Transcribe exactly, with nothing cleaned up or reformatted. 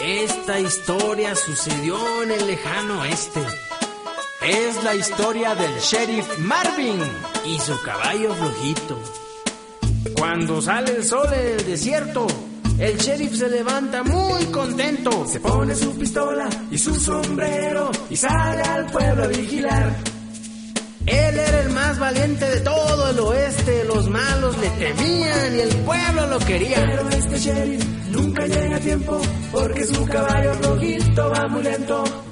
Esta historia sucedió en el lejano oeste. Es la historia del sheriff Marvin y su caballo flojito. Cuando sale el sol en el desierto, el sheriff se levanta muy contento. Se pone su pistola y su sombrero y sale al pueblo a vigilar. Él era el más valiente de todo el oeste. Los malos le temían y el pueblo lo quería. Pero este sheriff nunca llega a tiempo porque su caballo rojito va muy lento.